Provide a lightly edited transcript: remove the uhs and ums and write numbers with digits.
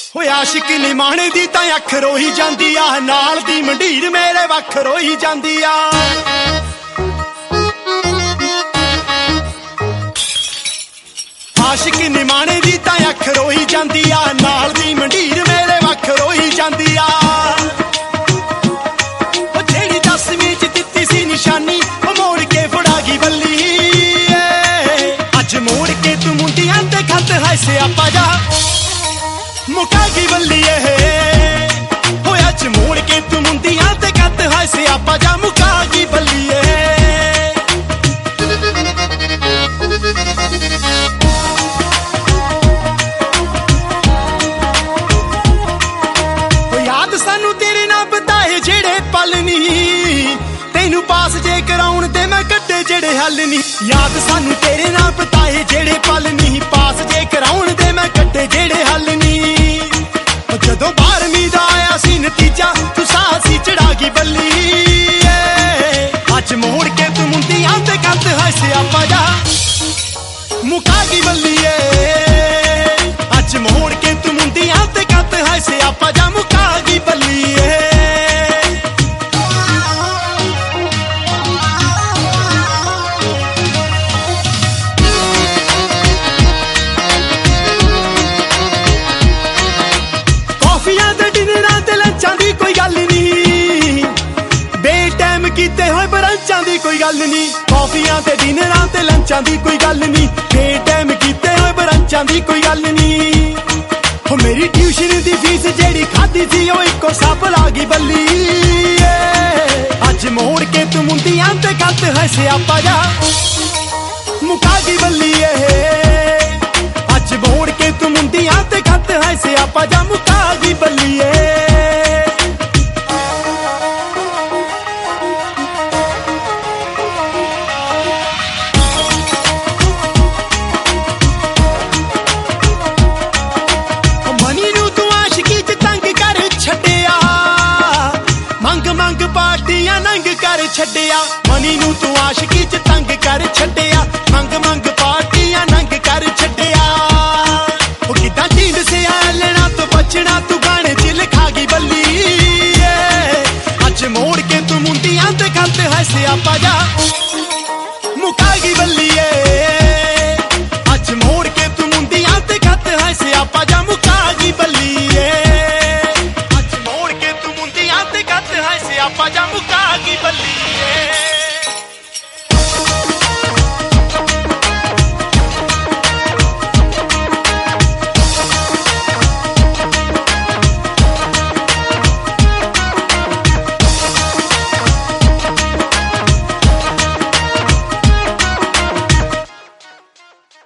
ਹੋਏ ਆਸ਼ਿਕ ਨਿਮਾਣੇ ਦੀ ਤਾਂ ਅੱਖ ਰੋਈ ਜਾਂਦੀ ਆ, ਨਾਲ ਦੀ ਮੰਡੀਰ ਮੇਰੇ ਵੱਖ ਰੋਈ ਜਾਂਦੀ ਆ। ਆਸ਼ਿਕ ਨਿਮਾਣੇ ਦੀ ਤਾਂ ਅੱਖ ਰੋਈ ਜਾਂਦੀ ਆ, ਨਾਲ ਦੀ ਮੰਡੀਰ ਮੇਰੇ ਵੱਖ ਰੋਈ ਜਾਂਦੀ ਆ। ਉਹ ਜਿਹੜੀ 10ਵੀਂ ਚ ਦਿੱਤੀ ਸੀ ਨਿਸ਼ਾਨੀ, ਉਹ ਮੋੜ ਕੇ ਫੜਾ ਗਈ ਬੱਲੀ। ਅੱਜ ਮੋੜ ਕੇ ਤੂੰ ਮੁੰਡਿਆਂ ਤੇ ਖੱਤ ਹੈ ਸਿਆਪਾ ਜਾ ਮੁਕਾ ਗਈ ਬੱਲੀ। ਹੋਏ ਅੱਜ ਮੋੜ ਕੇ ਤੂੰ ਮੁੰਡਿਆਂ ਤੇ ਖੱਤ ਹੈ ਸਿਆਪਾ ਜਾ ਮੁਕਾ ਗਈ ਬੱਲੀ। ਤੈਨੂੰ ਪਾਸ ਜੇ ਕਰਾਉਣ ਤੇ ਮੈਂ ਕੱਢੇ ਜਿਹੜੇ ਹੱਲ ਨੀ, ਯਾਦ ਸਾਨੂੰ ਤੇਰੇ ਨਾਲ ਬਿਤਾਏ ਜਿਹੜੇ ਪਲ ਨੀ, ਪਾਸ ਜੇ ਕਰਾਉਣ ਤੇ ਮੈਂ ਕੱਢੇ ਜਿਹੜੇ ਹੱਲ ਨੀ। ਜਦੋਂ 12ਵੀਂ ਦਾ ਆਇਆ ਸੀ ਨਤੀਜਾ, ਤੂੰ ਸਾਹ ਸੀ ਚੜਾ ਗਈ ਬੱਲੀ। ਅੱਜ ਮੋੜ ਕੇ ਤੂੰ ਮੁੰਡਿਆਂ ਤੇ ਕੱਤ ਹੈ ਸਿਆਪਾ ਜਾ ਮੁਕਾ ਗਈ ਬੱਲੀ। ਅੱਜ ਮੋੜ ਕੇ ਤੂੰ ਮੁੰਡਿਆਂ ਤੇ ਕੱਤ ਹੈ ਸਿਆਪਾ ਜਾ ਮੁਕਾ ਗਈ ਬੱਲੀ। ਕੀਤੇ ਹੋਏ ਬਰੰਚਾਂ ਦੀ ਕੋਈ ਗੱਲ ਨੀ, ਕਾਫੀਆਂ ਤੇ ਡਿਨਰਾਂ ਤੇ ਲੰਚਾਂ ਦੀ ਕੋਈ ਗੱਲ ਨੀ, ਬੇਟਾਈਮ ਕੀਤੇ ਹੋਏ ਬਰੰਚਾਂ ਦੀ ਕੋਈ ਗੱਲ ਨੀ। ਹੋ ਮੇਰੀ ਟਿਊਸ਼ਨ ਦੀ ਫੀਸ ਜਿਹੜੀ ਖਾਦੀ ਸੀ ਉਹ ਇੱਕੋ ਸੱਪ ਲਾ ਗਈ ਬੱਲੀ। ਅੱਜ ਮੋੜ ਕੇ ਤੂੰ ਮੁੰਡਿਆਂ ਤੇ ਕੱਤ ਹੈ ਸਿਆਪਾ ਜਾ ਮੁਕਾ ਗਈ ਬੱਲੀ। ਅੱਜ ਮੋੜ ਕੇ ਤੂੰ ਮੁੰਡਿਆਂ ਤੇ ਕੱਤ ਹੈ ਸਿਆਪਾ ਜਾ ਮੁਕਾ ਗਈ ਬੱਲੀ। ਪਾਰਟੀਆਂ ਨੰਗ ਕਰ ਛੱਡਿਆ, ਮਨੀ ਨੂੰ ਤੂੰ ਆਸ਼ਕੀ ਚ ਤੰਗ ਕਰ ਛੱਡਿਆ, ਮੰਗ ਮੰਗ ਪਾਰਟੀਆਂ ਨੰਗ ਕਰ ਛੱਡਿਆ। ਉਹ ਕਿੱਦਾਂ ਢੀਂਡ ਸਿਆਲਣਾ ਤੋਂ ਬਚਣਾ ਤੂੰ ਗਾਣੇ ਚ ਲਿਖਾ ਗਈ ਬੱਲੀ। ਅੱਜ ਮੋੜ ਕੇ ਤੂੰ ਮੁੰਡਿਆਂ ਤੇ ਖੱਤ ਹੈ ਸਿਆਪਾ ਜਾ ਮੁਕਾ ਗਈ ਬੱਲੀ।